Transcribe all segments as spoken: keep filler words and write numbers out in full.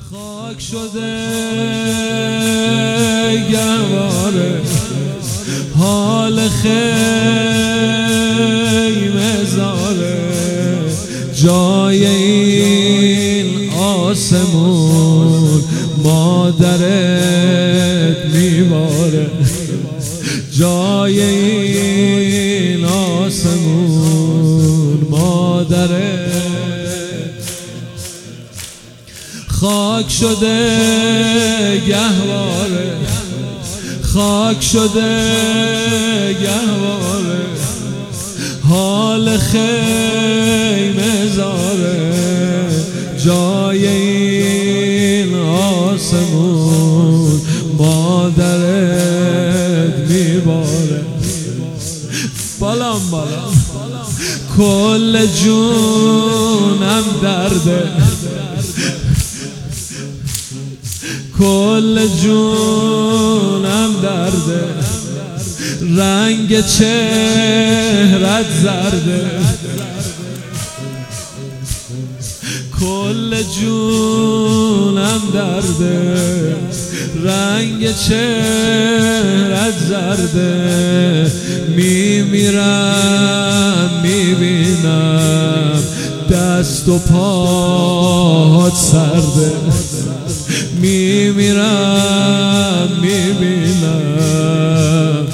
خاک شده گهواره حال خیمه زاره جای این آسمون مادرت میباره جای این آسمون مادرت خاک شده گهواره خاک شده گهواره حال خیمه زاره جای این آسمون مادرت میباره بالام بالام کل جونم درده کل جونم درده رنگ چهرت زرده کل جونم درده رنگ چهرت زرده میمیرم میبینم دست و پاهات سرده میمیرم میبینم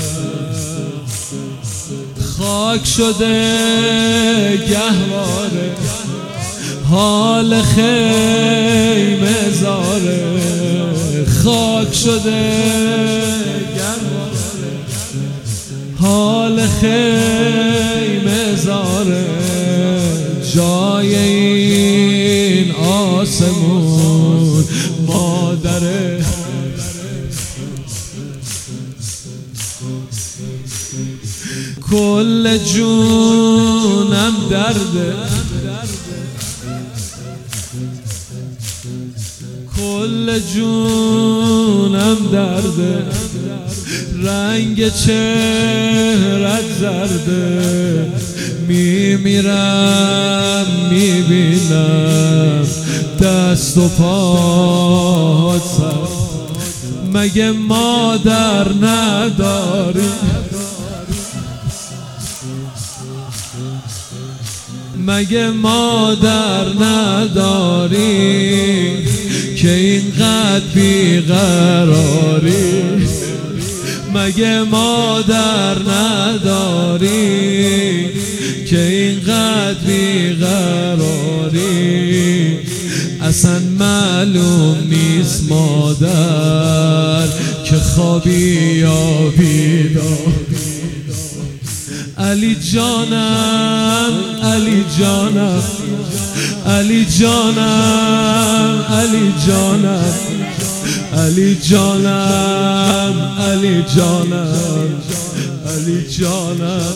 خاک شده گهواره حال خیمه زاره خاک شده گهواره حال خیمه زاره جای این آسمون مادره کل جونم درده کل جونم درده رنگ چهرت زرده میمیرم میبینم دست و پاهات سرده مگه مادر نداری مگه مادر نداری که اینقدر بیقراری مگه مادر نداری که اینقدر بیقراری اصلا معلوم نیست مادر که خوابی یا بیدار علی جانم علی جانم علی جانم علی جانم علی جانم علی جانم علی جانم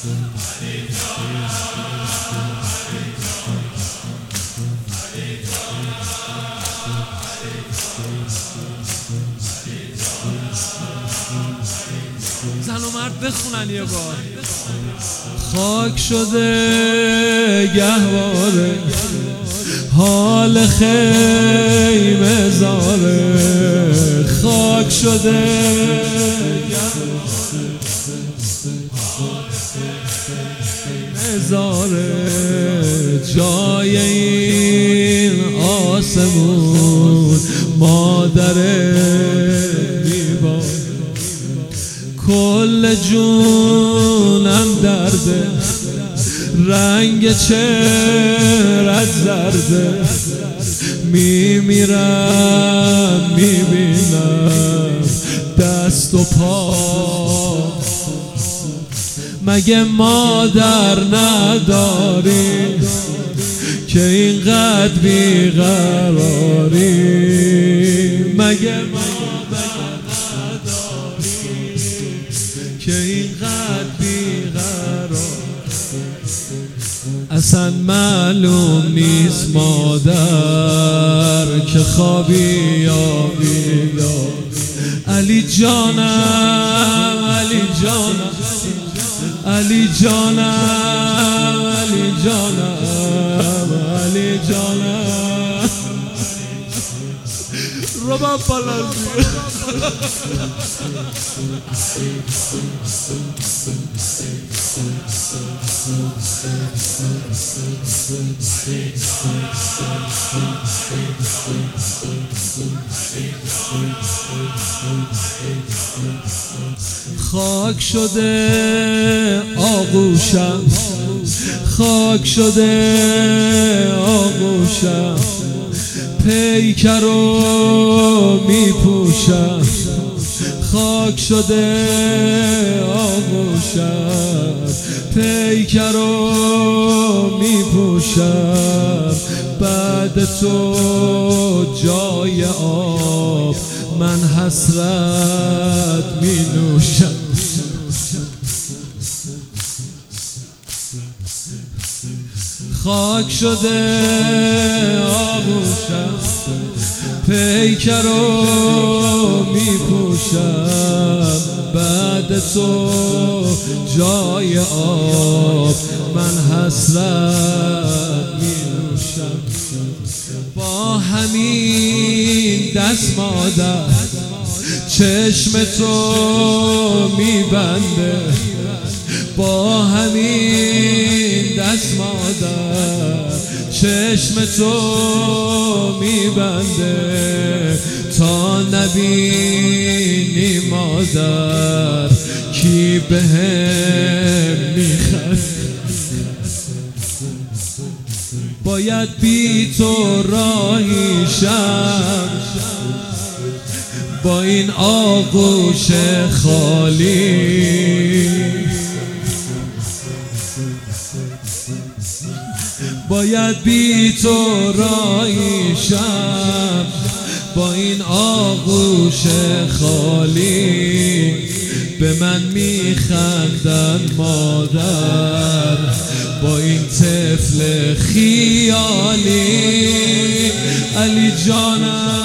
زن و مرد بخونن یه بار خاک شده گهواره حال خیمه زاره خاک شده گهواره زاره جای این آسمون مادرت میباره کل جونم درده رنگ چهرت زرده میمیرم میبینم دست و پا مگه مادر نداری که اینقدر بیقراری مگه که اینقدر بیقرار اصلا معلوم نیست مادر که خوابی یا بیدار علی جانم علی جانم علی جانم علی جانم علی جانم روبم پالازی خاک شده آغوشم، خاک شده آغوشم، پیکر رو می پوشم. خاک شده آغوشم، پیکر رو می پوشم. بعد تو جای آب من حسرت می نوشم. خاک شده آغوشم، پیکر رو می پوشم. بعد تو جای آب من حسرت می نوشم. با همین دست مادر چشم تو می بنده، با همین دست مادر چشم تو می بنده. تا نبینی مادر کی بهم می خنده. باید بی تو راهی شم با این آغوش خالی. باید بی تو راهی شم با این آغوش خالی. به من میخندن مادر با این طفل خیالی. علی جانم